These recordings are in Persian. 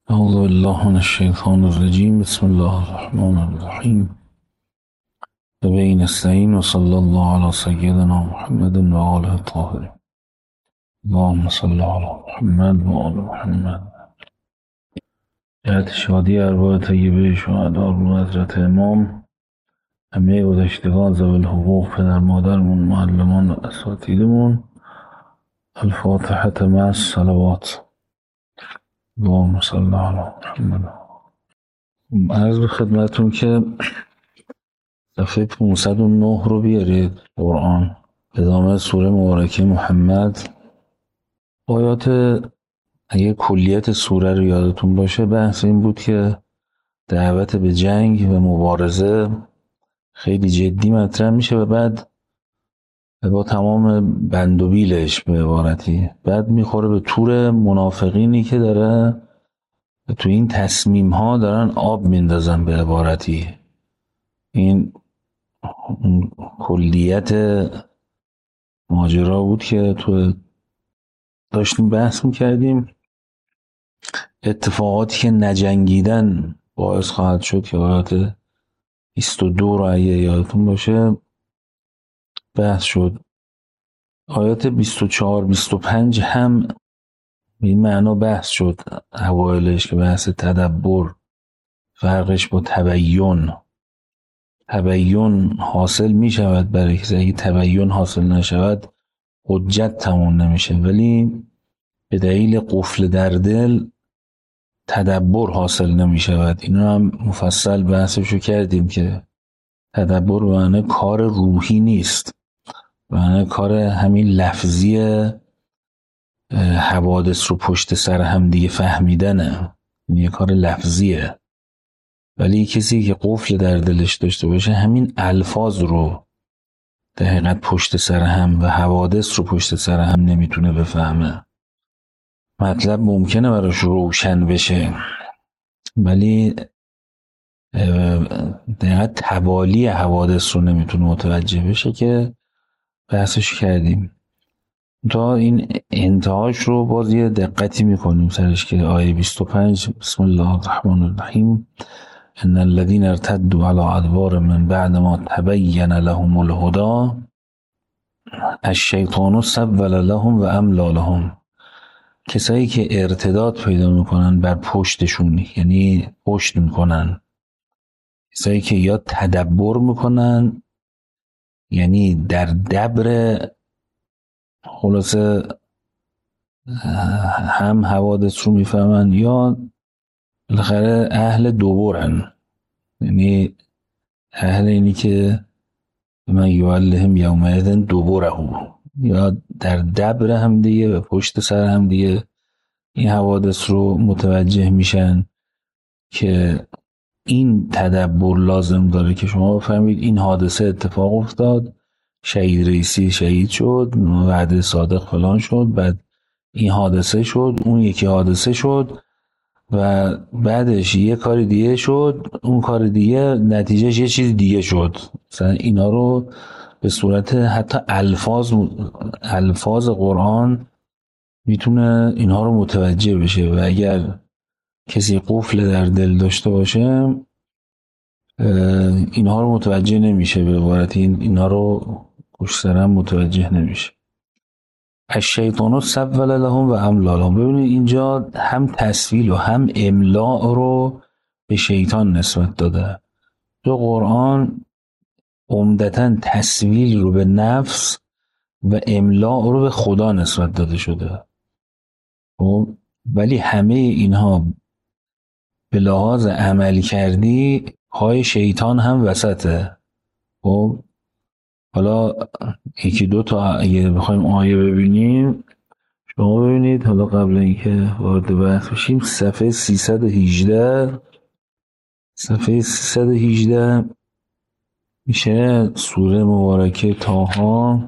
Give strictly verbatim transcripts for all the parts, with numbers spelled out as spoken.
اعوذ بالله من الشیطان الرجیم. بسم الله الرحمن الرحیم. و به نستعین و صلی الله علی سیدنا محمد و آله الطاهرین. اللهم صل علی محمد و آل محمد. جهت شادی ارواح طیبه شهدا رو حضرت امام، همه گذشتگان ذوی الحقوق، پدر مادرمون، معلمان و اساتیدمون، الفاتحة مع الصلوات. اللهم صل علی محمد. عرض به خدمتون که صفحه پانصد و نه رو بیارید. قرآن ادامه سوره مبارکه محمد. آیات، اگه کلیت سوره رو یادتون باشه، بحث این بود که دعوت به جنگ و مبارزه خیلی جدی مطرح میشه و بعد با تمام بند و بیلش به عبارتی بعد میخوره به تور منافقینی که داره تو این تصمیم ها دارن آب میندازن به عبارتی. این کلیت ماجرا بود که تو داشتیم بحث میکردیم. اتفاقاتی که نجنگیدن باعث خواهد شد که آیات بیست و دو رو اگه یادتون باشه بحث شد. آیات بیست و چهار بیست و پنج هم این معنا بحث شد اوایلش، که بحث تدبر، فرقش با تبیین. تبیین حاصل می شود برای کسی، اگه تبیین حاصل نشود حجت تمام نمیشه، ولی به دلیل قفل در دل تدبر حاصل نمی شود. اینو هم مفصل بحثشو کردیم که تدبر به معنی کار روحی نیست، به معنی کار همین لفظی حوادث رو پشت سر هم دیگه فهمیدنه، این یه کار لفظیه. ولی کسی که قفل در دلش داشته باشه همین الفاظ رو در حقیقت پشت سر هم و حوادث رو پشت سر هم نمیتونه بفهمه. مطلب ممکنه براش روشن بشه ولی در توالی حوادث رو نمیتونه متوجه بشه، که بحثش کردیم. تا این انتهاش رو باز یه دقتی میکنیم سرش، که آیه بیست و پنج بسم الله الرحمن الرحیم ان الذين ارتدوا على ادبار من بعد ما تبين لهم الهدى الشیطان سول لهم و املی لهم. کسایی که ارتداد پیدا میکنن بر پشتشون، یعنی پشت میکنن، کسایی که یا تدبر میکنن، یعنی در دبر خلاصه هم حوادث رو میفهمن، یا بالاخره اهل دوبرن، یعنی اهل اینی که من یولهم یومئذ دوبره، یا در دبر هم دیگه و پشت سر هم دیگه این حوادث رو متوجه میشن. که این تدبر لازم داره که شما بفهمید این حادثه اتفاق افتاد، شهید رئیسی شهید شد، وعده صادق فلان شد، بعد این حادثه شد، اون یکی حادثه شد و بعدش یه کار دیگه شد، اون کار دیگه نتیجهش یه چیز دیگه شد. مثلا اینا رو به صورت حتی الفاظ الفاظ قرآن میتونه اینها رو متوجه بشه، و اگر کسی قفل در دل داشته باشه اینها رو متوجه نمیشه، به عبارتی اینها رو پشت سر هم متوجه نمیشه. الشیطان سول لهم و املی لهم. ببینید اینجا هم تسویل و هم املاء رو به شیطان نسبت داده. تو قرآن عمدتاً تسویل رو به نفس و املاء رو به خدا نسبت داده شده، ولی همه اینها به لحاظ عمل کردی های شیطان هم وسطه. خب حالا یکی دو تا اگه بخوایم آیه ببینیم، شما ببینید. حالا قبل اینکه وارد بحث بشیم، صفحه سیصد و هجده صفحه سیصد و هجده میشه سوره مبارکه طه،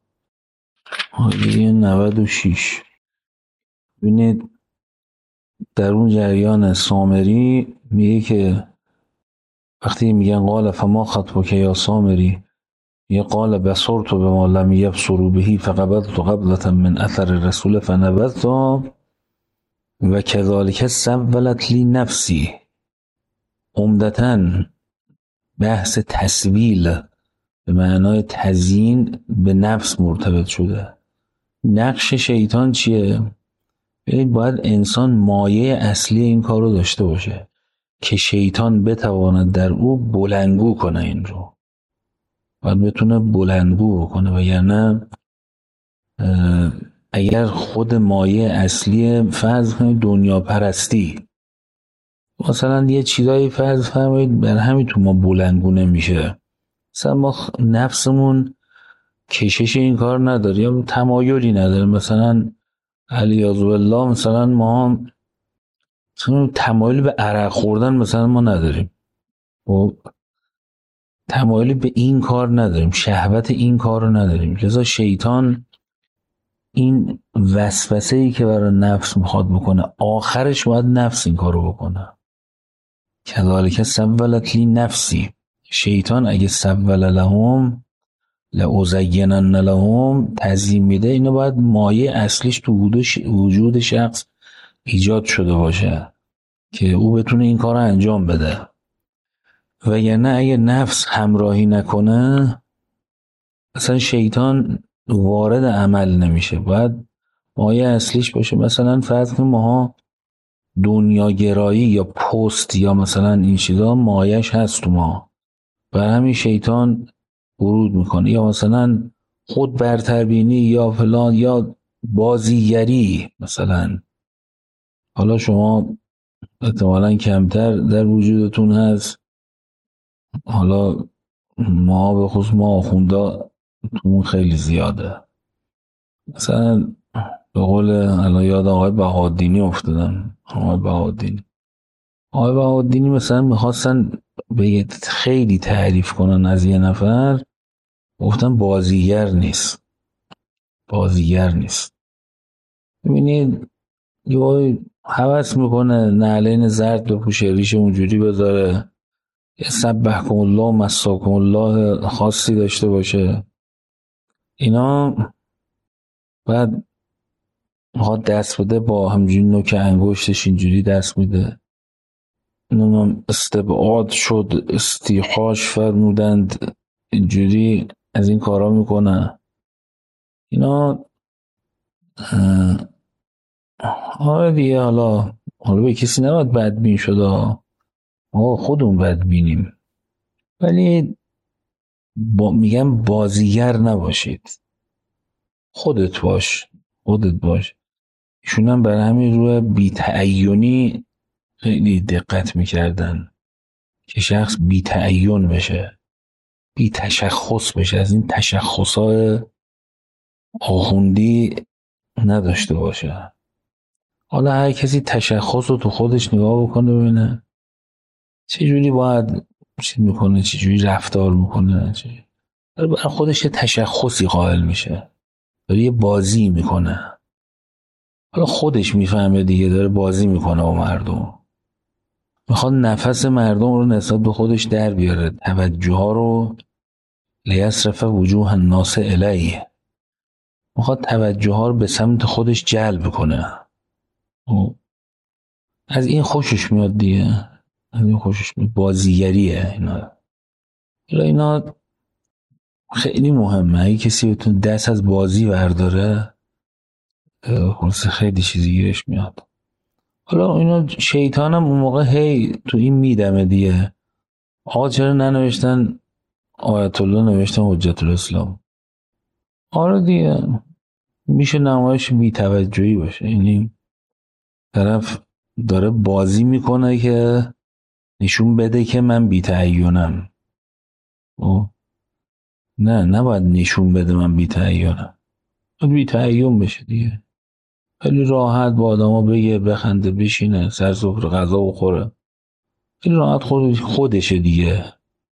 آیه نود و شش. ببینید در اون جریان سامری میگه که وقتی میگن قال فما خطبک یا سامری، یه قال بصرت بما لم یبصروا به فقبضت قبضة من اثر الرسول فنبذت. و کذالک سولت لی نفسی، عمدتاً بحث تسویل به معنای تزیین به نفس مرتبط شده. نقش شیطان چیه؟ ببینید باید انسان مایه اصلی این کار رو داشته باشه که شیطان بتواند در او بلندگو کنه، این رو باید بتونه بلندگو کنه، وگرنه اگر خود مایه اصلی فرض کنید دنیا پرستی، مثلا یه چیزایی فرض فرمایید بر همین تو ما بلندگو نمیشه، مثلا ما نفسمون کشش این کار نداره یا تمایلی نداره، مثلا علیاذ بالله مثلا ما مثلا تمایل به عرق خوردن مثلا ما نداریم و تمایلی به این کار نداریم، شهوت این کار رو نداریم، لذا شیطان این وسوسه‌ای که برای نفس میخواد بکنه آخرش باید نفس این کار رو بکنه. کذالک سولت لی نفسی، شیطان اگه سول لهم لأزینن لهم تزیین میده، اینو باید مایه اصلیش تو وجود شخص ایجاد شده باشه که او بتونه این کار رو انجام بده، وگرنه اگه نفس همراهی نکنه اصلا شیطان وارد عمل نمیشه. باید مایه اصلیش باشه. مثلا فرض کنیم ماها دنیاگرایی یا پست یا مثلا این چیزا مایش هست تو ما، برای همین شیطان ورود میکنه، یا مثلا خود برتربینی یا فلان یا بازیگری. مثلا حالا شما احتمالاً کمتر در وجودتون هست، حالا ما به خصوص ما آخوندا تو خیلی زیاده. مثلا به قول الان یاد آقای بهادینی افتادم، آقای بهادینی آقای بهادینی مثلا میخواستن به خیلی تعریف کنن از یه نفر، گفتن بازیگر نیست، بازیگر نیست. ببینید یه هوس میکنه نعلین زرد بپوشه، ریش اونجوری بذاره، یه سبحکم الله مساکم الله خاصی داشته باشه، اینا بعد میخواد دست بده با همجوری نوک انگشتش اینجوری دست میده، اینو استبعاد شد استیخاش فرمودند، اینجوری از این کارا میکنه اینا. آره دیگه، حالا حالا به کسی نباید بدبین شد، آقا خودمون بدبینیم، ولی با میگم بازیگر نباشید، خودت باش، خودت باش. ایشون هم برای همین روی بی‌تعینی خیلی دقت میکردن که شخص بی‌تعین بشه، بی تشخص بشه، از این تشخصای آخوندی نداشته باشه. حالا هر کسی تشخص رو تو خودش نگاه بکنه ببینه چجوری باید چی میکنه، چجوری رفتار میکنه، چجوری برای خودش یه تشخصی قائل میشه، داره یه بازی میکنه، حالا خودش میفهمه دیگه داره بازی میکنه با مردم، میخواد نفس مردم رو نسبت به خودش در بیاره، توجه ها رو لیصرف وجوه الناس الیه، میخواد توجه ها رو به سمت خودش جلب کنه، از این خوشش میاد دیگه، از این خوشش میاد، بازیگریه اینا. اینا خیلی مهمه، اگه کسی بتونه دست از بازی برداره خلاص خیلی چیزی گیرش میاد. حالا اینا شیطانم اون موقع هی تو این میدمه دیگه، آقا چرا ننوشتن آیت الله نوشتن حجت الاسلام؟ آره دیگه، میشه نمایش بی‌توجهی باشه، یعنی طرف داره بازی میکنه که نشون بده که من بی‌تعینم. نه نباید نشون بده من بی‌تعینم، بی‌تعین بشه دیگه، خیلی راحت با آدما بگه، بخنده، بشینه سر سفره غذا بخوره، خیلی راحت خود خودشه دیگه.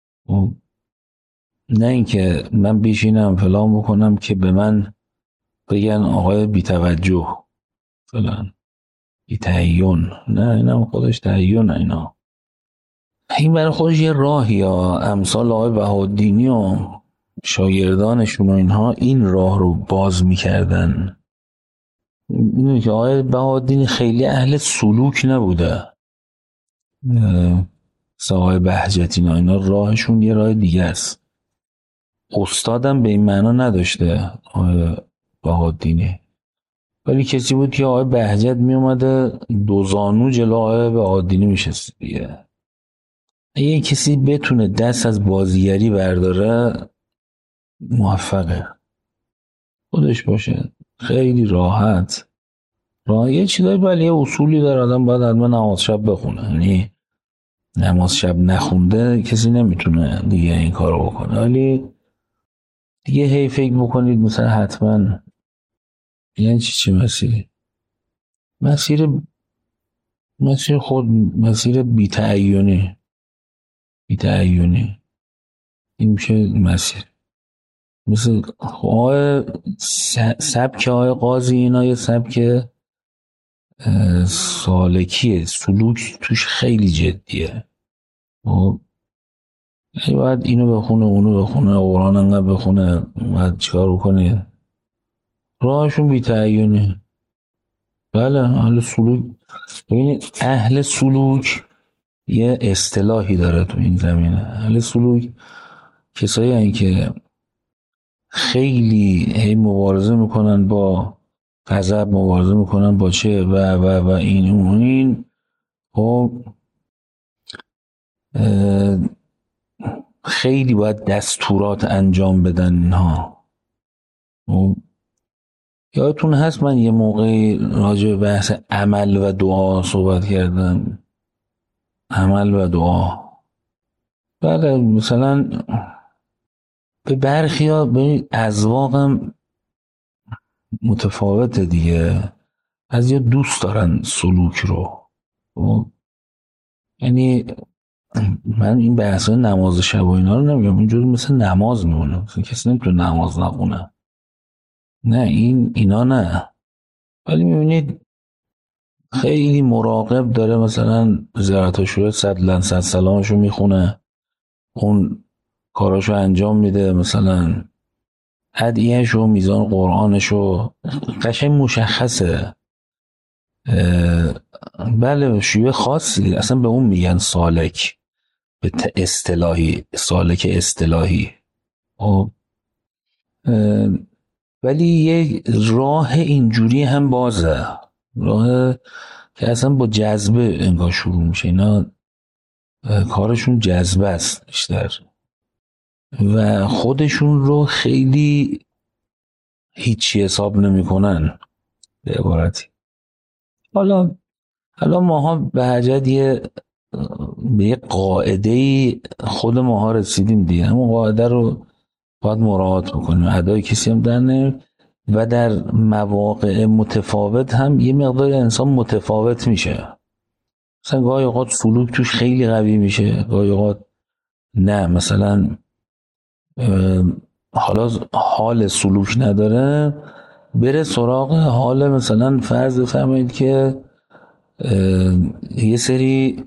نه اینکه من بشینم فلان بکنم که به من بگن آقای بی‌توجه فلان بی‌تعین، نه اینا خودش تعین، اینا این برای خودش یه راهی ها. امثال آقای بهادینی و شاگردانشون و اینها این راه رو باز میکردن میدونی که آقای بهادینی خیلی اهل سلوک نبوده. اه، مثل آقای بهجتی اینا اینا راهشون یه راه دیگه است. استادم به این معنا نداشته آقای بهادینی، ولی کسی بود که آقای بهجت می اومده دو زانو جلو آقای بهادینی میشست دیگه. اگه کسی بتونه دست از بازیگری برداره موفقه. خودش باشه خیلی راحت. راه یه چیزایی ولی یه اصولی داره، آدم باید حتما نماز شب بخونه. یعنی نماز شب نخونده کسی نمیتونه دیگه این کارو بکنه. ولی دیگه هی فکر بکنید مثلا حتما یعنی چی چی مسیری مسیر مسیر خود مسیر بی‌تعیونی بی‌تعیونی این میشه مسیر. مثل آقای س- سبک آقای قاضی اینا یه سبک اه، سالکیه، سلوک توش خیلی جدیه. خب یعنی باید اینو بخونه اونو بخونه قرآن انقدر بخونه باید چیکار بکنه. راهشون بی‌تعیینه. بله اهل سلوک. ببینید اهل سلوک یه اصطلاحی داره تو این زمینه. اهل سلوک کسایی هستن که خیلی هی مبارزه میکنن با غضب، مبارزه میکنن با چه و و و این اون این. خب اه، خیلی باید دستورات انجام بدن اینها. خب یادتون هست من یه موقع راجع به بحث عمل و دعا صحبت کردم. عمل و دعا. بله مثلا به برخی ها به اذواقم متفاوته دیگه. از یه دوست دارن سلوک رو. خب؟ یعنی من این بحث نماز شب و اینا رو نمیگم اینجوری مثل نماز میمونه، مثلا کسی نمیتونه نماز نخونه، نه این اینا نه. ولی میبینید خیلی مراقب داره مثلا زیارت شوره صد لن صد سلامشو میخونه، اون کاراشو انجام میده، مثلا ادعیهشو میزان قرآنشو قشنگ مشخصه. بله شیوه خاصی اصلا به اون میگن سالک، به اصطلاحی سالک اصطلاحی. خب ولی یه راه اینجوری هم بازه، راه که اصلا با جذبه انگار شروع میشه. اینا کارشون جذبه است بیشتر و خودشون رو خیلی هیچی حساب نمیکنن به عبارتی. حالا حالا ماها به حجت یه به یه قاعده خود ماها رسیدیم دیگه، همون قاعده رو باید مراعات بکنیم، ادای کسی هم در نیم و در مواقع متفاوت هم یه مقدار انسان متفاوت میشه. مثلا گاهی اوقات سلوک توش خیلی قوی میشه، گاهی اوقات نه. مثلا حالا حال سلوک نداره بره سراغ حال، مثلا فرض بفرمایید که یه سری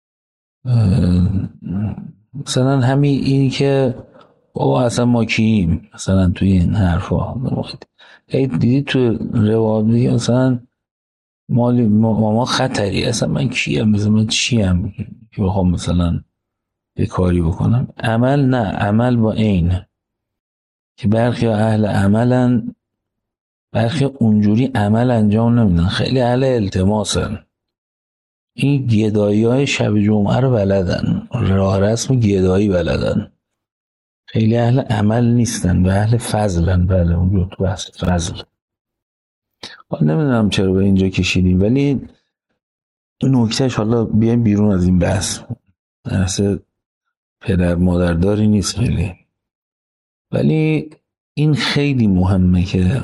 مثلا همین این که بابا اصلا ما کیم مثلا توی این حرفا دیدی تو روابط میگه مثلا مالی ما, ما خطری، اصلا من کیم مثلا من چیم که بخوام مثلا یه کاری بکنم. عمل نه، عمل با عین که برخی اهل عملن، برخی اونجوری عمل انجام نمیدن، خیلی اهل التماسن. این گدایی های شب جمعه رو بلدن، راه رسم گدایی بلدن، خیلی اهل عمل نیستن و اهل فضلن. بله اونجور تو بحث فضل. حالا نمیدونم چرا به اینجا کشیدیم، ولی نکتهش حالا بیایم بیرون از این بحث، بحث پدر مادر داری نیست خیلی، ولی این خیلی مهمه که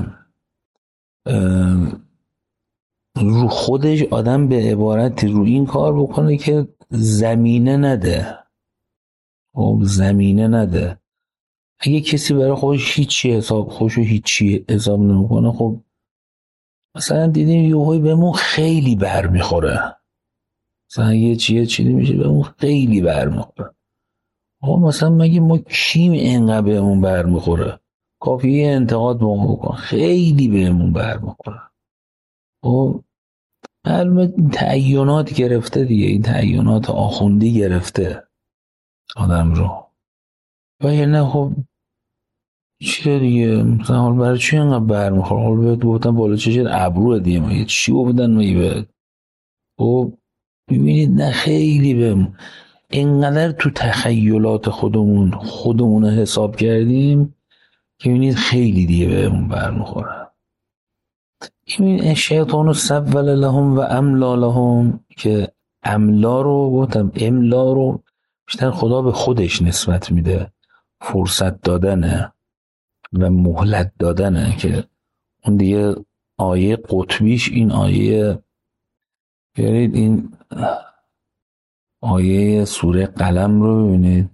رو خودش آدم به عبارتی رو این کار بکنه که زمینه نده. خب زمینه نده. اگه کسی برای خودش هیچی حساب خوشو هیچی حساب نمیکنه، خب مثلا دیدیم یهویی بهمون خیلی بر میخوره، مثلا یه چیه چیزی میشه بهمون خیلی بر میخوره. خب مثلا مگه ما کیم اینقدر بهمون بر میخوره؟ کافیه انتقاد به ما بکن خیلی بهمون بر میخوره. و معلومه تعینات گرفته دیگه، این تعینات آخوندی گرفته آدم رو. و یه نه خب چیه دیگه، مثلا حال برای چی اینقدر برمیخوره؟ حال بهت گفتن بالا چشت ابروه دیگه، ما یه چی بودن ما بهت. و ببینید نه خیلی به اینقدر تو تخیلات خودمون خودمون حساب کردیم که ببینید خیلی دیگه بهمون برمیخوره. این شیطان سول لهم و املا لهم، که املا رو گفتم، املا رو بیشتر خدا به خودش نسبت میده، فرصت دادنه و مهلت دادنه، که اون دیگه آیه قطبیش این آیه، بیارید این آیه سوره قلم رو ببینید،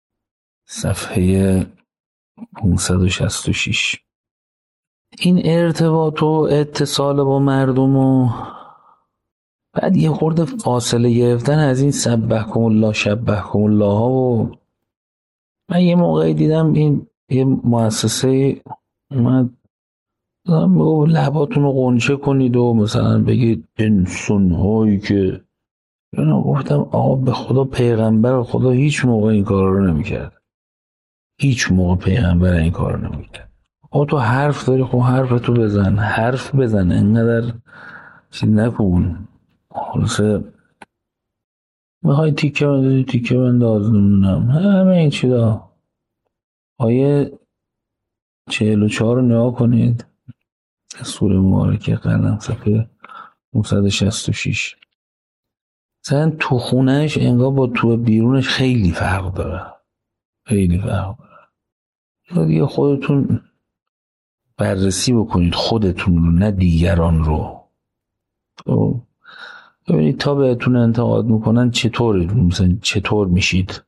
صفحه پانصد و شصت و شش. این ارتباط و اتصال با مردم و بعد یه خورده فاصله گرفتن از این سبحکم الله شبحکم الله ها. و من یه موقعی دیدم این یه مؤسسه اومد میگو لباتون رو قنچه کنید و مثلا بگید انسان هایی که، من گفتم آقا به خدا پیغمبر خدا هیچ موقع این کار رو نمیکرد، هیچ موقع پیغمبر این کار رو نمیکرد. آقا تو حرف داری، خب حرف تو بزن، حرف بزن، اینقدر چیز نکن. خلاصه میخوای تیکه بندازی تیکه بنداز، نمیدونم همه این چیزا. آیه چهل و چهار رو نگاه کنید، سوره مبارکه قلم، صفحه پانصد و شصت و شش. مثلا تو خونهش انگار با تو بیرونش خیلی فرق داره، خیلی فرق داره. دیگه خودتون بررسی بکنید، خودتون رو نه دیگران رو. تو ببینید تا بهتون انتقاد میکنن چطور، مثلا چطور میشید.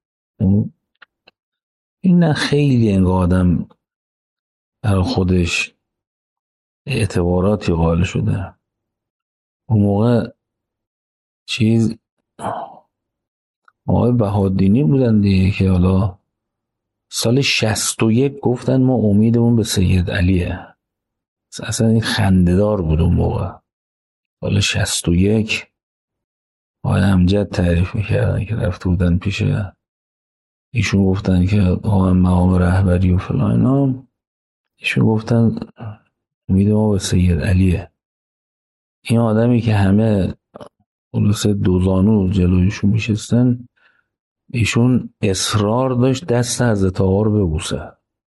این نه خیلی انگار آدم در خودش اعتباراتی قائل شده. اون موقع چیز آقای بهادینی بودن دیگه که حالا سال شصت و یک گفتن ما امیدمون به سید علیه. اصلا این خنده‌دار بود اون موقع. سال شصت و یک آقای امجد تعریف میکردن که رفته بودن پیش ایشون، گفتن که آقا مقام رهبری و فلان اینا، ایشون گفتن امید ما به سید علیه. این آدمی که همه خلاصه دوزانو جلویشون میشستن، ایشون اصرار داشت دست حضرت آقا رو ببوسه.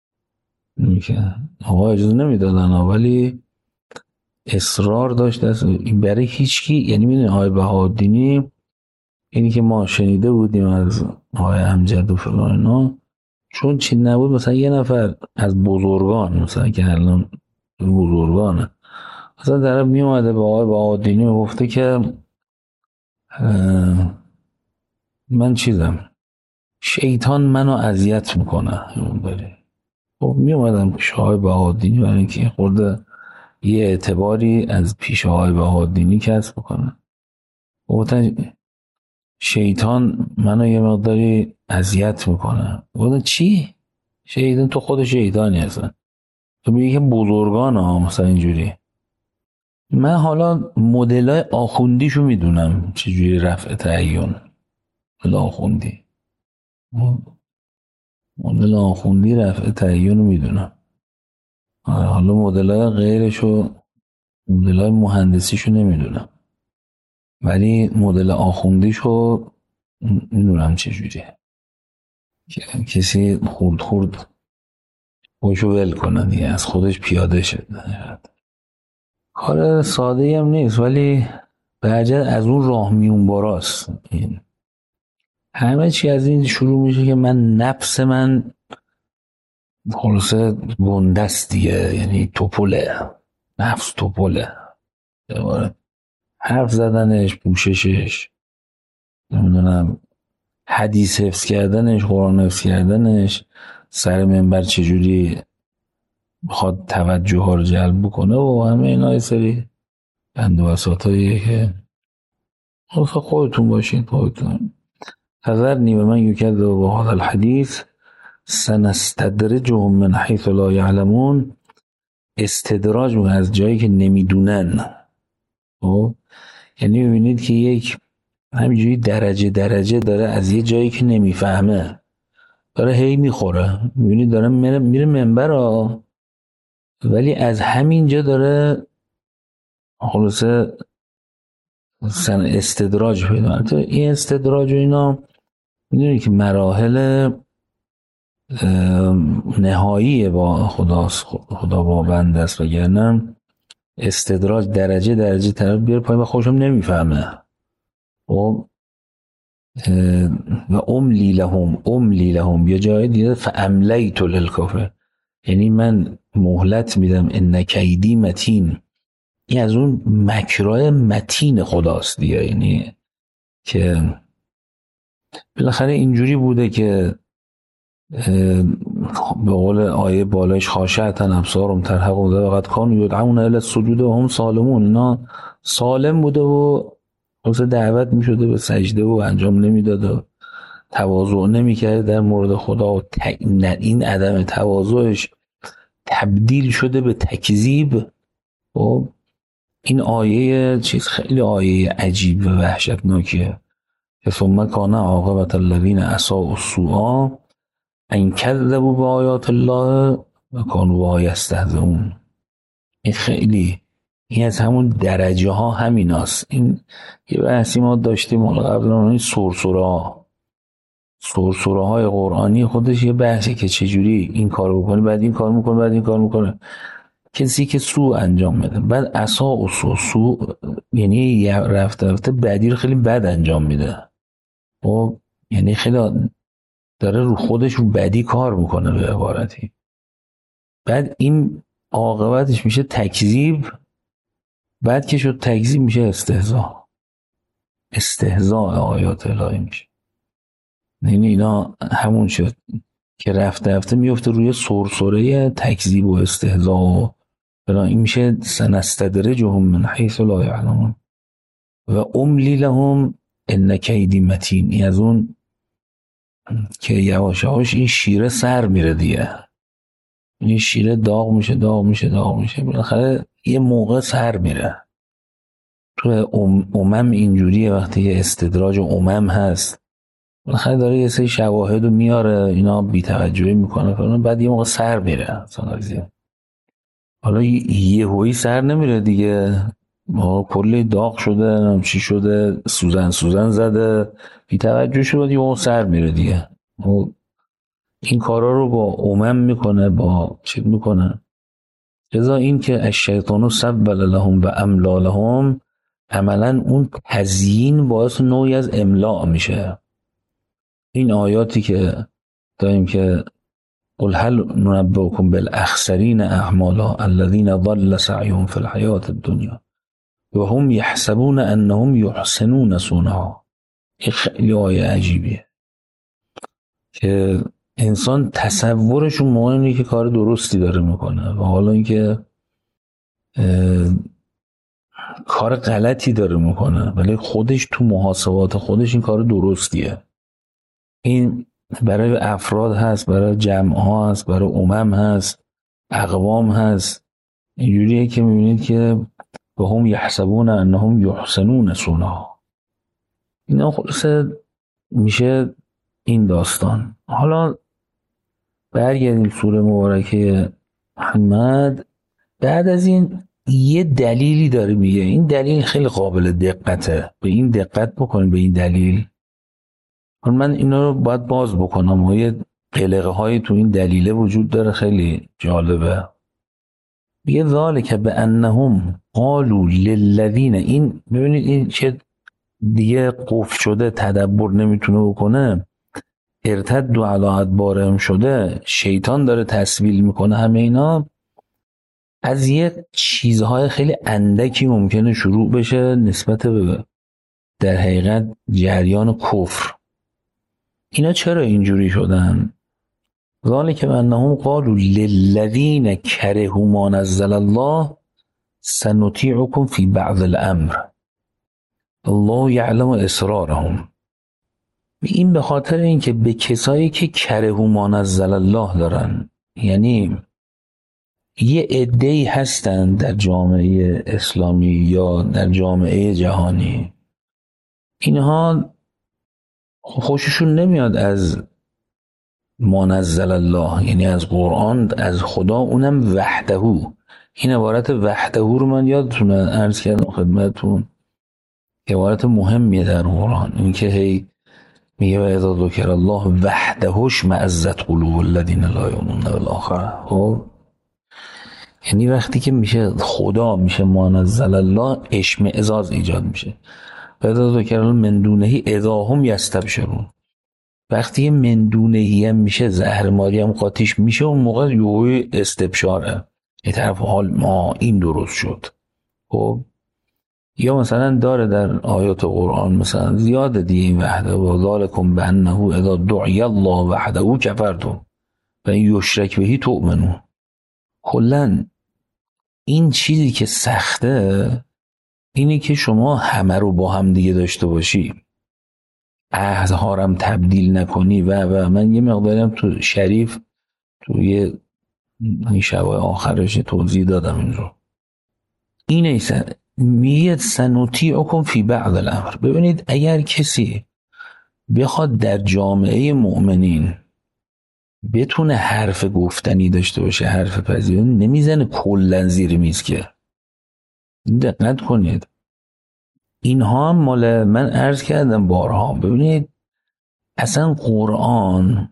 آقا اجازه نمیدادن، ولی اصرار داشت دست. این برای هیچکی، یعنی میدونی آقای بهادینی، اینی که ما شنیده بودیم از آقای امجد و فلان اینا، چون چی نبود مثلا یه نفر از بزرگان، مثلا که الان بزرگانه، مثلا طرف می اومده به آقای بهادینی و گفته که من چیزم، شیطان منو اذیت میکنه، اون بره. خب می اومدم پیش آقای بهادینی برای اینکه خورده یه اعتباری از پیش آقای بهادینی کسب بکنه. گفتن شیطان منو یه مقداری اذیت میکنه. گفتن چی؟ شیطان؟ تو خود شیطانی هستن، تو میگی که بزرگان ها مثلا اینجوری. من حالا مدلای آخوندیشو میدونم چجوری رفع تعیین، مدل آخوندی مدل آخوندی رفع تعیین رو میدونم. حالا مدلای غیرشو، مدلای مهندسیشو نمیدونم، ولی مدل آخوندیشو میدونم چجوریه. کسی خورد خورد خودشو ول کنه دیگه، از خودش پیاده شد. کار ساده هم نیست، ولی بعجت از اون راه میون باراست. این همه چی از این شروع میشه که من نفس من خلاصه گندست دیگه، یعنی توپله، نفس توپله، حرف زدنش، پوششش، نمیدونم حدیث حفظ کردنش، قرآن حفظ کردنش، سر منبر چجوری بخواد توجه ها رو جلب بکنه و همه اینا، یه سری بند و بساطاییه که خودتون باشین. خودتون تذرنی و من یکذب بهذا الحدیث سنستدرجهم من حیث لا یعلمون. استدراج از جایی که نمیدونن، خب یعنی ببینید که یک همینجوری درجه درجه داره، از یه جایی که نمیفهمه داره هی میخوره، میبینید داره میره میره منبر ها، ولی از همینجا داره خلاصه سن استدراج پیدا. البته این استدراج و اینا میدونی که مراحل نهایی با خداست، خدا با بنده است، وگرنه استدراج درجه درجه طرف بیاره پایین و خودشم نمیفهمه. و و املی لهم املی لهم یا جای دیگه فاملیت للکافر، یعنی من مهلت میدم ان کیدی متین. این از اون مکرای متین خداست دیگه، یعنی که بالاخره اینجوری بوده که به قول آیه بالایش خاشعتن ابصارهم ترهقهم وقد کانوا یدعون الی السجود و هم سالمون، اینا سالم بوده و واسه دعوت میشده به سجده و انجام نمیداد و تواضع نمیکرد در مورد خدا و این عدم تواضعش تبدیل شده به تکذیب. و این آیه چیز خیلی آیه عجیب و وحشتناکیه که ثم کان عاقبت الذین اساءوا السوء ان کذبوا بآیات الله و کانوا بها یستهزئون. این خیلی این از همون درجه ها همیناست. این یه بحثی ما داشتیم حالا قبلا، این سرسره ها سرسره های قرآنی خودش یه بحثی که چجوری این کارو بکنی بعد این کار میکنه بعد این کار میکنه. کسی که سوء انجام میده بعد اساء و سوء سوء یعنی رفته رفته بدی رو خیلی بد انجام میده و یعنی خیلی داره رو خودش رو بدی کار میکنه به عبارتی، بعد این عاقبتش میشه تکذیب، بعد که شد تکذیب میشه استهزاء استهزاء آیات الهی میشه. یعنی اینا همون شد که رفته رفته میفته روی سرسره تکذیب و استهزاء و بنا. این میشه سنستدرجهم من حیث لا یعلمون و املی لهم ان کیدی متین. این از اون که یواش یواش این شیره سر میره دیگه، این شیره داغ میشه داغ میشه داغ میشه بالاخره یه موقع سر میره. تو امم اینجوریه، وقتی استدراج امم هست بالاخره داره یه سری شواهد رو میاره، اینا بی‌توجهی میکنه بعد یه موقع سر میره. حالا یه هویی سر نمیره دیگه، ما کلی داغ شده چی شده سوزن سوزن زده بی‌توجه شد یه موقع سر میره دیگه. این کارا رو با امم میکنه، با چی میکنه. جزا این که الشیطان سول لهم و املا لهم، عملا اون تزیین باعث نوعی از املاء میشه. این آیاتی که داریم که قل هل ننبئکم بالاخسرین اعمالا الذین ضل سعیهم فی الحیاة الدنیا و هم یحسبون انهم یحسنون صنعا. این خیلی آیه عجیبیه که انسان تصورشون موقع اینه که کار درستی داره میکنه و حالا اینکه کار غلطی داره میکنه ولی خودش تو محاسبات خودش این کار درستیه. این برای افراد هست، برای جمع ها هست، برای امم هست، اقوام هست. اینجوریه که میبینید که و هم یحسبون انهم یحسنون صنعا. اینا خلاصه میشه این داستان. حالا برگردیم سوره مبارکه محمد. بعد از این یه دلیلی داره میگه، این دلیل خیلی قابل دقته، به این دقت بکنید به این دلیل. من اینا رو باید باز بکنم و یه قلقه های تو این دلیله وجود داره خیلی جالبه. میگه ذالک بانهم قالوا للذین، این ببینید این چه دیگه قفل شده تدبر نمیتونه بکنه، ارتدوا علی ادبارهم شده، شیطان داره تسویل میکنه. همه اینا از یه چیزهای خیلی اندکی ممکنه شروع بشه نسبت به در حقیقت جریان کفر. اینا چرا اینجوری شدن؟ ذالک بانهم قالوا للذین کرهوا ما نزل الله سنطیعکم فی بعض الامر الله یعلم اسرارهم. این به خاطر اینکه به کسایی که کرهوا ما نزل الله دارن، یعنی یه عده‌ای هستن در جامعه اسلامی یا در جامعه جهانی، اینها خوششون نمیاد از ما نزل الله، یعنی از قرآن، از خدا، اونم وحده. این عبارت وحده رو من یادتونه عرض کردم خدمتتون، عبارت مهمیه در قرآن، این که هی میگه و اذا ذکر الله وحدهش معزت قلوب الذین لا یؤمنون بالآخرة. خب یعنی وقتی که میشه خدا، میشه ما نزل الله، اشمئزاز ایجاد میشه. و اذا ذکر الله من دونه اذا هم یستبشرون. وقتی من دونهی هم میشه، زهر ماری هم قاطیش میشه، اون موقع یوی استبشاره، یه طرف حال ما این درست شد. خب یا مثلا داره در آیات قرآن مثلا زیاده دیگه این وحده، و ذالکم بانه اذا دعی الله وحده کفرتم و این یشرک بهی تؤمنون. کلا این چیزی که سخته اینی که شما همه رو با هم دیگه داشته باشی، عهدهارم تبدیل نکنی و و من یه مقداریم تو شریف توی این شبای آخرش توضیح دادم این رو. این ایسا میید سنطیعکم فی بعض الامر. ببینید اگر کسی بخواد در جامعه مؤمنین بتونه حرف گفتنی داشته باشه، حرف پذیرایی، نمیزنه کلن زیر میز که. دقت کنید اینها هم مال من عرض کردم بارها. ببینید اصلا قرآن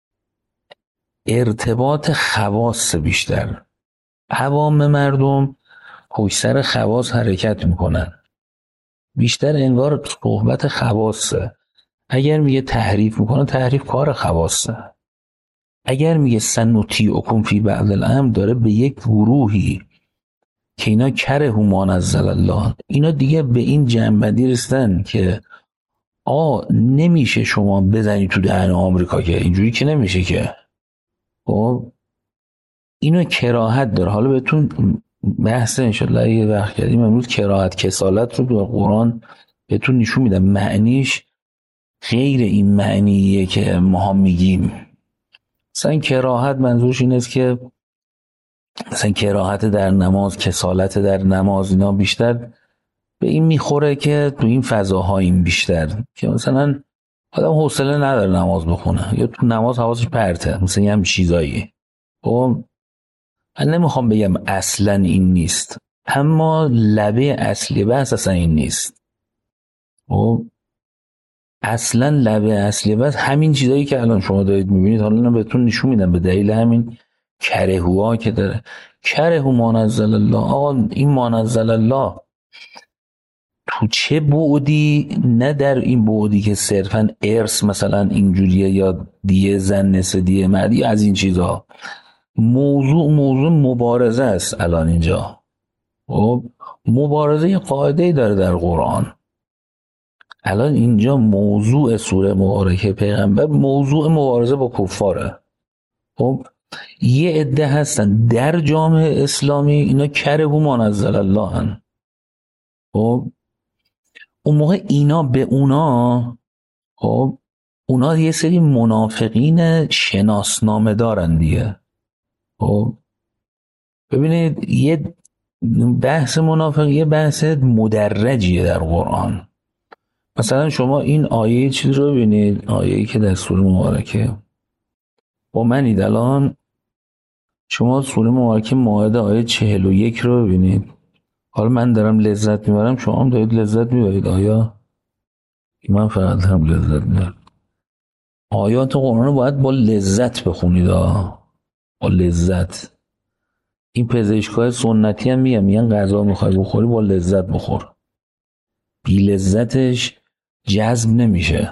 ارتباط خواص بیشتر، عوام مردم پشت سر خواص حرکت میکنن، بیشتر انگار صحبت خواصه. اگر میگه تحریف میکنه، تحریف کار خواصه. اگر میگه سنطیعکم فی بعض الامر، داره به یک گروهی که اینا کره ما نزل الله، اینا دیگه به این جنبندی رسیدن که آ نمیشه شما بزنی تو دهن آمریکا، که اینجوری که نمیشه که. خب اینو کراهت داره. حالا بهتون بحث انشالله یه وقت کردیم امروز کراهت کسالت رو در قرآن بهتون نشون میدم. معنیش غیر این معنیه که ما هم میگیم. مثلا کراهت منظورش این است که مثلا کراهت در نماز، کسالت در نماز، اینا بیشتر به این میخوره که تو این فضاها این بیشتر که مثلا آدم حوصله نداره نماز بخونه، یا تو نماز حواسش پرته، مثلا یه هم چیزایی. خب من نمیخوام بگم اصلا این نیست، اما لبه اصلی بحث اصلا این نیست. خب اصلا لبه اصلی بحث همین چیزایی که الان شما دارید میبینید. حالا من بهتون نشون میدم به دلیل همین کرهوها که داره. کرهو ما نزل الله. آقا این ما نزل الله تو چه بعدی؟ نه در این بعدی که صرفا ارث مثلا اینجوریه یا دیه زن نسه دیه مردی از این چیزها. موضوع موضوع مبارزه است الان اینجا. خب مبارزه یه قاعده‌ای داره در قرآن. الان اینجا موضوع سوره مبارکه پیغمبر موضوع مبارزه با کفاره. خب یه عده هستن در جامعه اسلامی اینا کره و ما نزل الله هن. خب اون موقع اینا به اونا، خب اونا یه سری منافقین شناسنامه دارن دیگه. خب ببینید یه بحث منافق یه بحث مدرجیه در قرآن. مثلا شما این آیه چیز رو ببینید، آیه‌ای که در سوره مبارکه با منید الان، شما سوره مبارکه مائده آیه چهل و یک رو ببینید. حالا من دارم لذت میبرم، شما هم دارید لذت میبرید. آیا من فقط هم لذت میبرم؟ آیات قرآن رو باید با لذت بخونید. با لذت. این پزشکای سنتی هم میگن میگن غذا میخوای بخوری با لذت بخور، بی لذتش جذب نمیشه.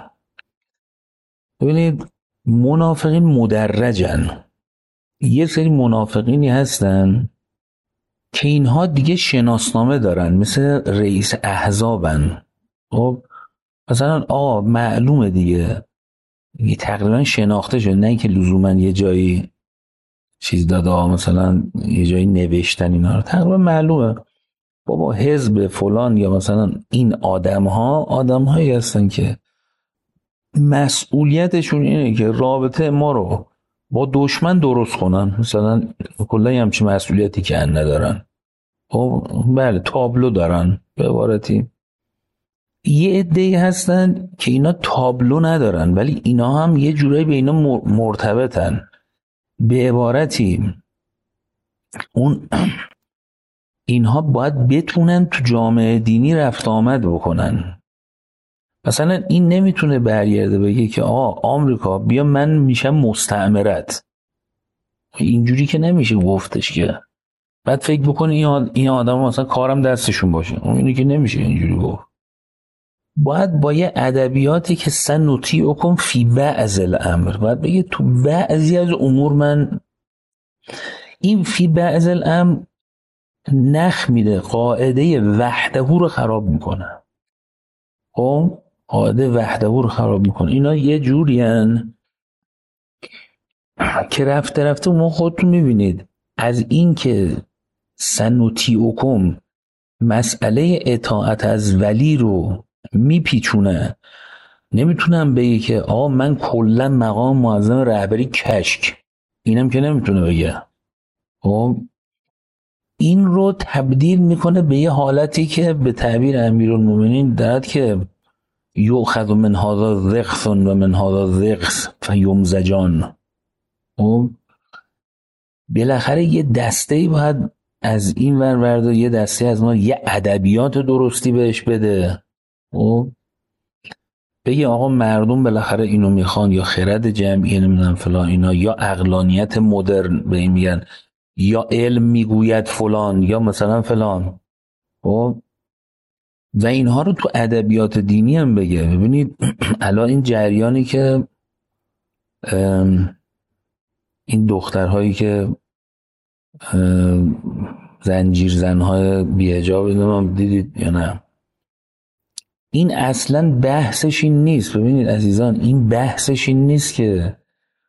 ببینید منافقین مدرجن. یه سری منافقینی هستن که اینها دیگه شناسنامه دارن، مثل رئیس احزابن. خب مثلا آقا معلومه دیگه، دیگه تقریبا شناخته شده، نه اینکه لزوما یه جایی چیز داده، مثلا یه جایی نوشتن اینا رو، تقریبا معلومه بابا حزب فلان یا مثلا این آدم ها آدم هایی هستن که مسئولیتشون اینه که رابطه ما رو با دشمن درست کنن، مثلا کلا همچین مسئولیتی که ان ندارن. خب بله تابلو دارن به عبارتی. یه عده‌ای هستن که اینا تابلو ندارن ولی اینا هم یه جورایی به اینا مرتبطن. به عبارتی اون اینها باید بتونن تو جامعه دینی رفت آمد بکنن. مثلا این نمیتونه برگرده بگه که آقا آمریکا بیا من میشم مستعمرت، اینجوری که نمیشه گفتش که. بعد فکر بکنی این این آدم مثلا کارم دستشون باشه، اونی که نمیشه اینجوری گفت. باید با یه ادبیاتی که سنوتی اکن فی بعض الامر، باید بگه تو بعضی از امور من این فی بعض الامر نخ میده، قاعده وحده رو خراب میکنه. خب قاعده وحده رو خراب میکنه. اینا یه جوری هن که رفته رفته ما خودتون میبینید از این که سنوتیعکم مسئله اطاعت از ولی رو میپیچونه. نمیتونم بگه که آقا من کلا مقام معظم رهبری کشک، اینم که نمیتونه بگه. خب این رو تبدیل میکنه به یه حالتی که به تعبیر امیرالمومنین دارد که یؤخذ من هذا ذخث و من هذا ذخث فیمزجان. خب بالاخره یه دسته‌ای باید از این ور ورد، یه دسته از ما یه ادبیات درستی بهش بده. خب بگه آقا مردم بالاخره اینو میخوان، یا خرد جمعی نمیدونم فلان اینا، یا عقلانیت مدرن به این میگن، یا علم میگوید فلان، یا مثلا فلان. خب و اینها رو تو ادبیات دینی هم بگه. ببینید الان این جریانی که این دخترهایی که زنجیر زنهای بی‌حجاب اینو دیدید یا نه؟ این اصلا بحثش این نیست. ببینید عزیزان این بحثش این نیست که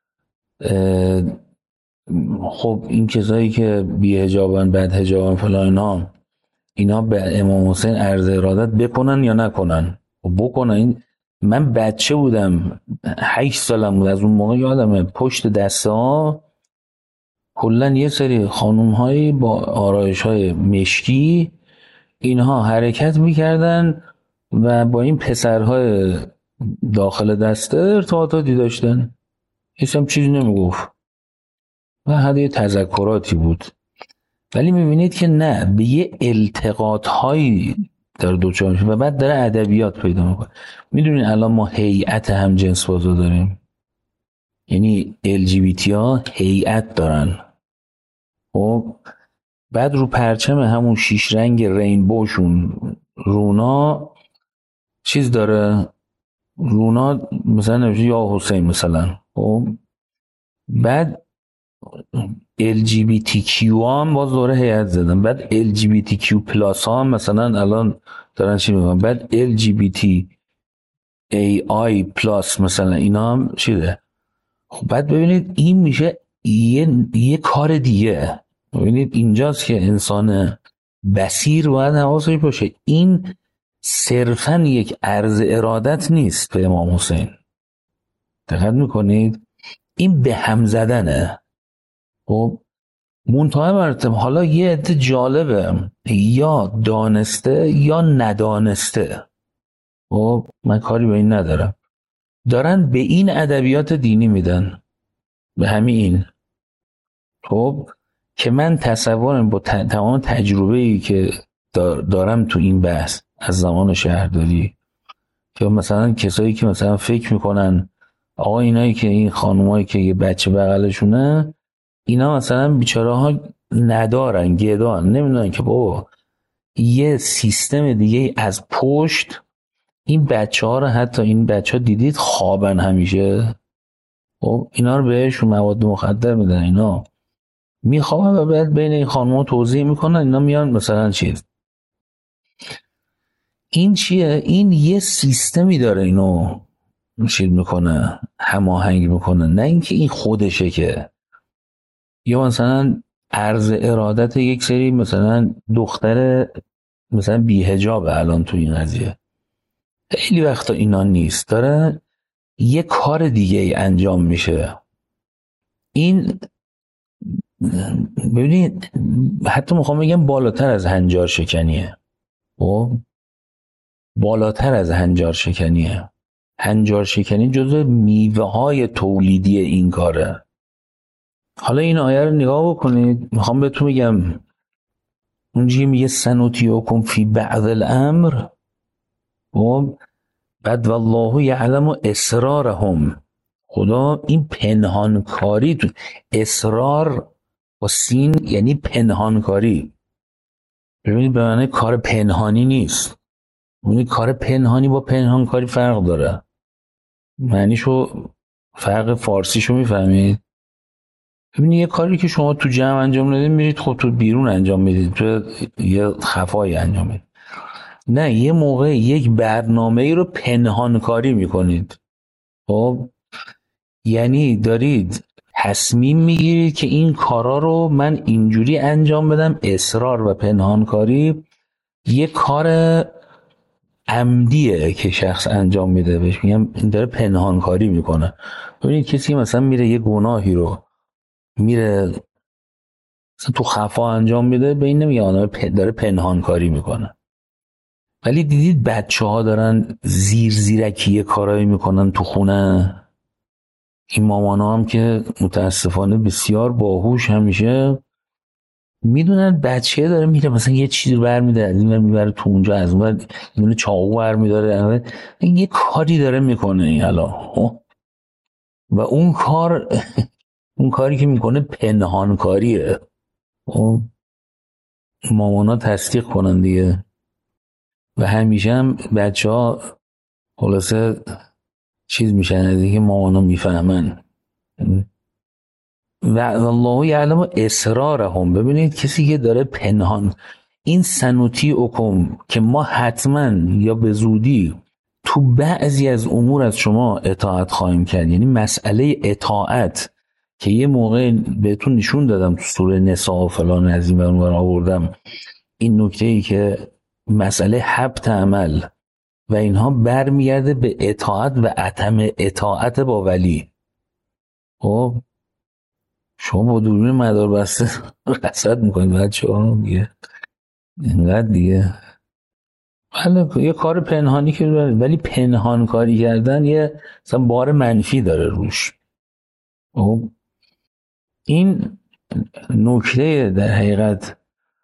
خب این کسایی که بی‌حجابن بد حجابن فلان اینا اینا به امام حسین عرض ارادت بکنن یا نکنن. خب بکنن. این من بچه بودم هشت سالم بود، از اون موقع یادمه پشت دسته ها کلن یه سری خانوم هایی با آرایش های مشکی اینها حرکت میکردن و با این پسرهای داخل دسته ارتباطاتی داشتن. هیچ هم چیزی نمیگفت و حد یه تذکراتی بود. ولی میبینید که نه، به یه التقاط هایی در دوچار میشه و بعد داره ادبیات پیدا میکنه. میدونین الان ما هیئت هم جنس بازا داریم، یعنی ال جی بی تی ها هیئت دارن. خب بعد رو پرچم همون شیش رنگ رینبوشون رونا چیز داره، رونا مثلا نمیشه یا حسین مثلا. خب بعد ال جی بی تی کیو هم باز دوره هیئت زدن. بعد ال جی بی تی کیو پلاس هم مثلا الان دارن چی میگن. بعد ال جی بی تی ای آی پلاس مثلا اینا هم چیه. خب بعد ببینید این میشه یه, یه کار دیگه. ببینید اینجاست که انسان بصیر باید حواسش باشه. این صرفاً یک عرض ارادت نیست به امام حسین. دقت میکنید این به هم زدنه. خب منتهای مرتب حالا یه عده جالبه یا دانسته یا ندانسته، خب من کاری به این ندارم، دارن به این ادبیات دینی میدن، به همین. خب که من تصورم با تمام تجربه‌ای که دارم تو این بحث از زمان شهرداری، که مثلا کسایی که مثلا فکر میکنن آقا اینایی که این خانومایی که یه بچه بغلشونه اینا مثلا بیچاره ها ندارن، گدان، نمیدونن که بابا یه سیستم دیگه از پشت این بچه ها رو، حتی این بچه ها دیدید خوابن همیشه. خب اینا رو بهشون مواد مخدر میدن، اینا میخوابن و بعد بین این خانم ها توضیح میکنن، اینا میان مثلا چیز. این چیه؟ این یه سیستمی داره اینو چیز میکنه، هماهنگ میکنه، نه اینکه این خودشه. که یا مثلا عرض ارادت یک سری مثلا دختر مثلا بی حجاب الان تو این قضیه خیلی وقتا اینا نیست، داره یه کار دیگه ای انجام میشه. این ببینید حتی میخوام بگم بالاتر از هنجار شکنیه. خب بالاتر از هنجار شکنیه. هنجار شکنی جزو میوه های تولیدی این کاره. حالا این آیه رو نگاه بکنید، میخوام بهتون بگم اونجا میگه سنوتیوکم فی بعض الامر، خب بعد والله یعلم اسرارهم، خدا این پنهانکاری تو اصرار با سین یعنی پنهانکاری. ببینید به معنی کار پنهانی نیست. ببینید کار پنهانی با پنهانکاری فرق داره. معنیشو فرق فارسیشو میفهمید؟ ببینید یه کاری که شما تو جمع انجام ندید میرید خود تو بیرون انجام میدید، تو یه خفایی انجام میدید. نه، یه موقع یک برنامه ای رو پنهانکاری میکنید. خب یعنی دارید تصمیم میگیرید که این کارا رو من اینجوری انجام بدم. اصرار و پنهانکاری یه کار عمدیه که شخص انجام میده، بهش میگم این داره پنهانکاری میکنه. ببینید کسی مثلا میره یه گناهی رو میره مثلا تو خفا انجام میده، به این نمیگه آنها داره پنهانکاری میکنه. ولی دیدید بچه ها دارن زیر زیرکی کارایی میکنن تو خونه. این مامانا هم که متاسفانه بسیار باهوش همیشه میدونن بچه داره میره مثلا یه چیزی رو برمی‌داره از این ور میبره تو اونجا، از اون ور میدونه چاقو برمی‌داره، این یه کاری داره میکنه این حالا. و اون کار اون کاری که میکنه پنهانکاریه. مامانا تصدیق کنن دیگه. و همیشه هم بچه ها خلاصه چیز میشن دیگه، مامانا میفهمن. و الله یعلم اسرارهم. ببینید کسی که داره پنهان، این سنوتی اکم که ما حتما یا به زودی تو بعضی از امور از شما اطاعت خواهیم کرد. یعنی مسئله اطاعت که یه موقع بهتون نشون دادم تو سوره نساء و فلان از این برون آوردم، این نکته ای که مسئله حبط عمل و اینها برمیگرده به اطاعت و عدم اطاعت با ولی. خب شما با دوربین مدار بسته رصد میکنید بچه ها دیگه اینقدر دیگه. ولی یه کار پنهانی که ولی پنهان کاری کردن یه مثلا بار منفی داره روش. خب این نکته در حقیقت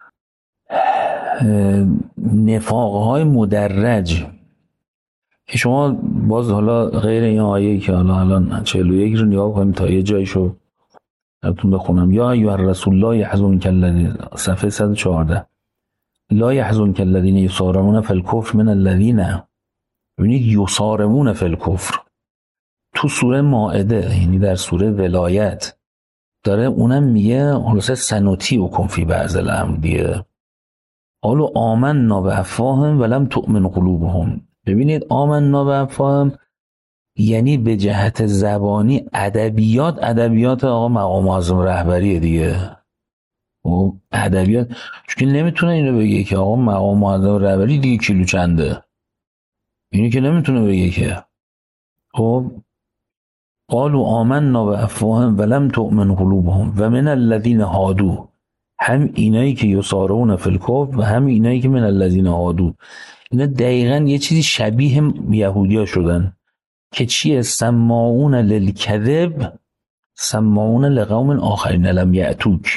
نفاقهای مدرج که شما باز حالا غیر این آیه که حالا الان چهل و یک رو نگاه کنیم تا یه جایشو براتون بخونم. یا ایها الرسول لا یحزنک الذین، صفحه صد و چهارده، لا یحزنک الذین یصارعون فی الکفر من الذین، ببینید یصارعون فی الکفر تو سوره مائده، یعنی در سوره ولایت داره اونم میگه خلاصه سنوتی و کن فی بعض الامر دیگه. قالوا آمنا بافواههم ولم تؤمن قلوبهم. ببینید آمنا بافواههم یعنی به جهت زبانی ادبیات ادبیات آقا مقام معظم رهبری دیگه. و ادبیات چون نمیتونه اینو بگه که آقا مقام معظم رهبری دیگه کیلو چنده، اینو که نمیتونه بگه که. خب قالوا آمنا بافواههم ولم تؤمن قلوبهم و من الذین هادوا، هم اینایی که یصارعون فی الکفر و هم اینایی که من الذین هادوا، اینا دقیقاً یه چیزی شبیه یهودیا شدن که چیه؟ سماعون للکذب سماعون لقوم آخرین لم یأتوک.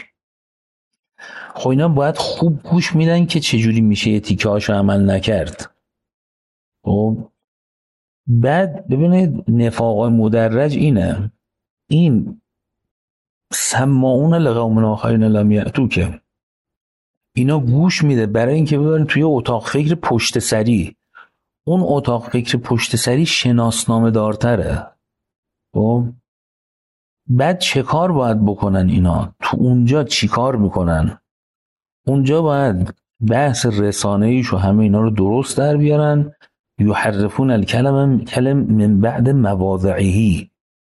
خب اینا باید خوب گوش میدن که چجوری میشه یه تیکه هاشو عمل نکرد. خب بعد ببینید نفاق مدرج اینه، این سماعون لقوم آخرین لم یأتوک، اینا گوش میده برای اینکه ببرن توی اتاق فکر پشت سری. اون اتاق فکر پشت سری شناسنامه دارتره. خب بعد چه کار باید بکنن اینا تو اونجا؟ چی کار میکنن اونجا؟ باید بحث رسانه‌ایشو همه اینا رو درست در بیارن. یحرفون الکلم کلم من بعد مواضعه،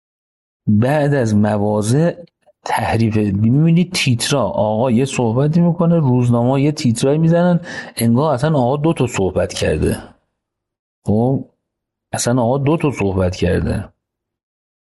بعد از مواضع تحریف. میبینید تیترا، آقا یه صحبتی میکنه، روزنامه یه تیترایی میزنن انگار اصلا آقا دو تا صحبت کرده. خب اصلا آقا دو تا صحبت کرده.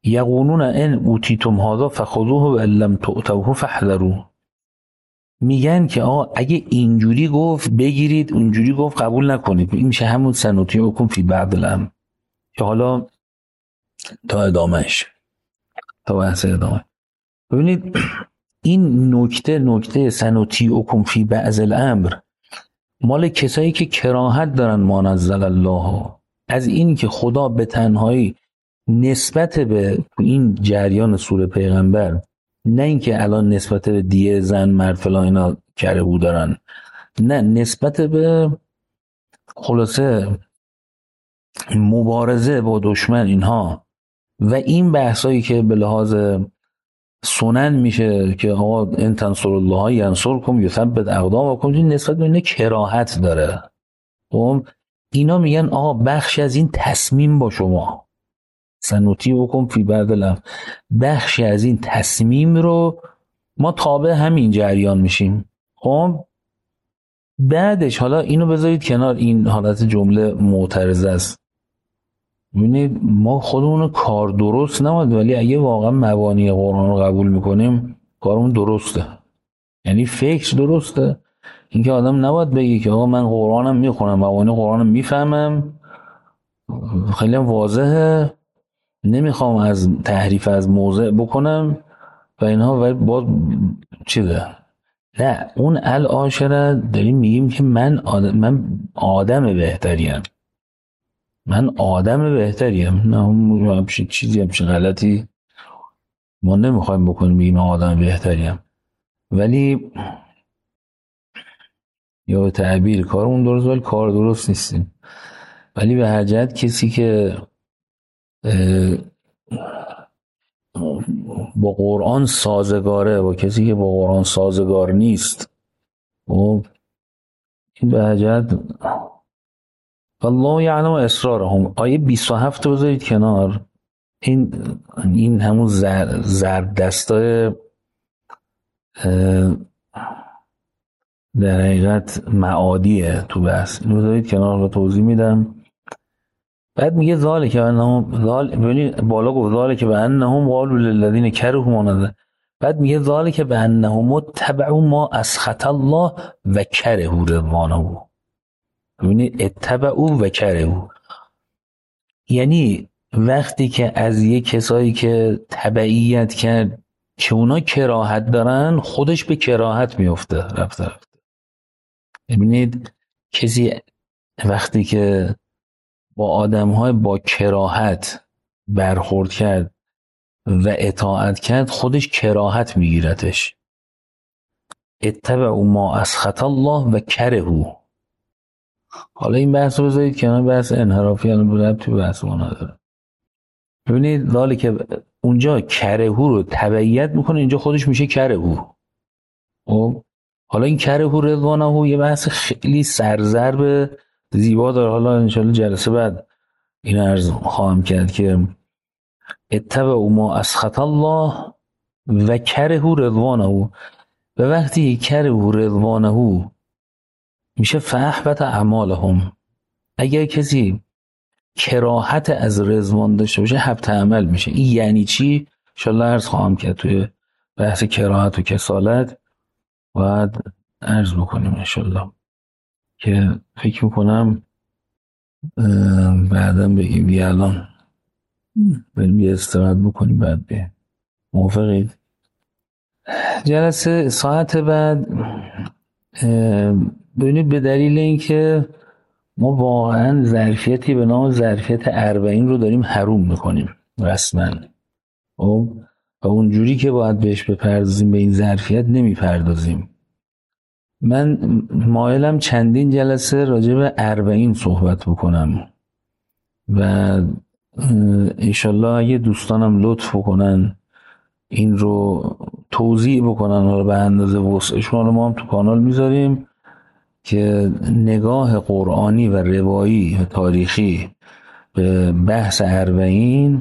یقولون ان اوتیتم هذا فخذوه و ان لم تؤتوه فاحذروا. میگن که آقا اگه اینجوری گفت بگیرید، اونجوری گفت قبول نکنید. این میشه همون سنوتیعکم فی بعض الامر که حالا تا ادامهش، تا بحث ادامه. ببینید این نکته نکته سنوتیعکم فی بعض الامر مال کسایی که کراهت دارن ما نزل الله، از این که خدا به تنهایی نسبت به این جریان سوره پیغمبر، نه اینکه الان نسبت به دیه زن مرد فلان اینا کره بود دارن، نه نسبت به خلاصه مبارزه با دشمن اینها و این بحثایی که به لحاظ سنن میشه که آقا ان تنصر الله ینصرکم یثبت اقدامکم، این نسبت به اینه کراهت داره. خب اینا میگن آقا بخش از این تصمیم با شما، سنوتیعکم فی بعض الامر، بخشی از این تصمیم رو ما تابع همین جریان میشیم. خب بعدش حالا اینو بذارید کنار، این حالت جمله معترضه است. ببینید ما خودمون کار درست نماد، ولی اگه واقعا مبانی قرآن رو قبول میکنیم کارمون درسته، یعنی فکر درسته. اینکه آدم نباید بگه که آقا من قرآنم میخونم، مبانی قرآنم میفهمم، خیلی واضحه، نمیخوام از تحریف از موضع بکنم و اینها، ولی باز چیزه. نه، اون العاشره داریم میگیم که من آدم, من آدم بهتریم، من آدم بهتریم، نه همچین چیزی همچین غلطی ما نمیخوایم بکنیم، بگیم آدم بهتریم، ولی یا به تعبیر کارمون درست ولی کار درست نیستیم. ولی به هر جهت کسی که با قرآن سازگاره با کسی که با قرآن سازگار نیست، و این به هر جهت والله یعلم اسرارهم. آیه بیست و هفت بذارید کنار، این این همون زر زرد دستای در حقیقت معادیه تو بحث، اینو بذارید کنار رو توضیح میدم. بعد میگه ذالک بانهم ذال ببینید بالا گفت ذالک بانهم قالوا للذین کرهوا ما نزل، بعد میگه ذالک بانهم اتبعوا ما اسخط الله و کرهوا رضوانه. ببینید اتبعوا و کرهوا، یعنی وقتی که از یه کسایی که تبعیت کرد که اونا کراهت دارن، خودش به کراهت میفته رفته رفته. ببینید کسی وقتی که با آدم‌های با کراهت برخورد کرد و اطاعت کرد، خودش کراهت میگیرتش. اتبعوا ما اسخط الله و کرهوا. حالا این بحث رو بذارید کنار، بحث انحرافی الان ربطی به بحث ما نداره. ببینید لاله که اونجا کرهو رو تبعیت میکنه، اینجا خودش میشه کرهو. خب حالا این کرهو رضوانه یه بحث خیلی سرزرب زیبا داره، حالا انشالله جلسه بعد این عرض خواهم کرد که اتبعوا ما اسخط الله و کرهو رضوانه، و وقتی کرهو رضوانه میشه فاحبط اعمالهم. اگر کسی کراهت از رضوان داشته باشه حبط عمل میشه. این یعنی چی؟ انشالله عرض خواهم کرد توی بحث کراهت و کسالت باید عرض بکنیم انشالله، که فکر میکنم بعدم بگیم دیگه. الان بریم یه استراحت بکنیم بعد بیم. موافقید؟ جلسه ساعت بعد ببینید به دلیل اینکه ما واقعا ظرفیتی به نام ظرفیت اربعین رو داریم حروم میکنیم رسما، و اونجوری که باید بهش بپردازیم به این ظرفیت نمیپردازیم. من مایلم چندین جلسه راجع به اربعین صحبت بکنم و انشالله اگه دوستانم لطف بکنن این رو توضیح بکنن، حالا به اندازه وسعشون، ما هم تو کانال میذاریم که نگاه قرآنی و روایی و تاریخی به بحث اربعین.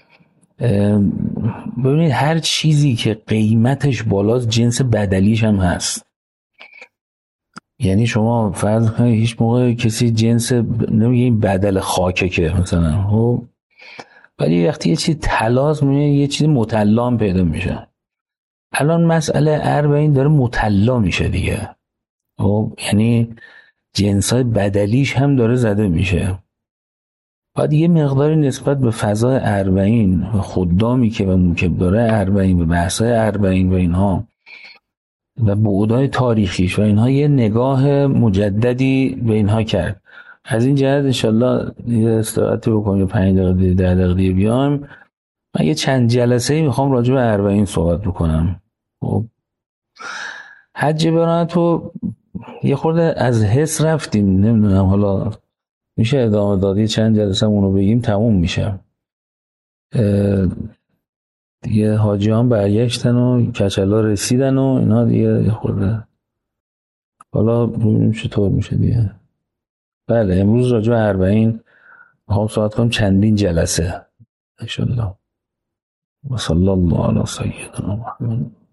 ببینید هر چیزی که قیمتش بالاست جنس بدلیش هم هست. یعنی شما فرض کنید هیچ موقع کسی جنس نمیگه این بدل خاکه که مثلا، خب ولی وقتی یه چیز طلاست یه چیز مطلع پیدا میشه. الان مسئله اربعین داره مطلع میشه دیگه، خب یعنی جنسای بدلیش هم داره زده میشه. باید یه مقداری نسبت به فضای اربعین و خدامی که و موکب داره اربعین و بحثای اربعین و اینها و بعدهای تاریخیش و اینها یه نگاه مجددی به اینها کرد. از این جهت انشالله یه استراحتی بکنیم، پنج دقیقه ده دقیقه بیایم. من یه چند جلسه میخوام راجع به اربعین صحبت بکنم. خب حج برای تو یه خورده از حس رفتیم، نمیدونم حالا میشه ادامه دادی چند جلسه اونو بگیم تموم میشه. دیگه حاجیان برگشتن و کچلا رسیدن و اینا دیگه خورده حالا ببینیم چطور میشه دیگه. بله امروز راجع به اربعین میخوام صحبت کنم چندین جلسه انشالله. و صلی الله علی سیدنا محمد.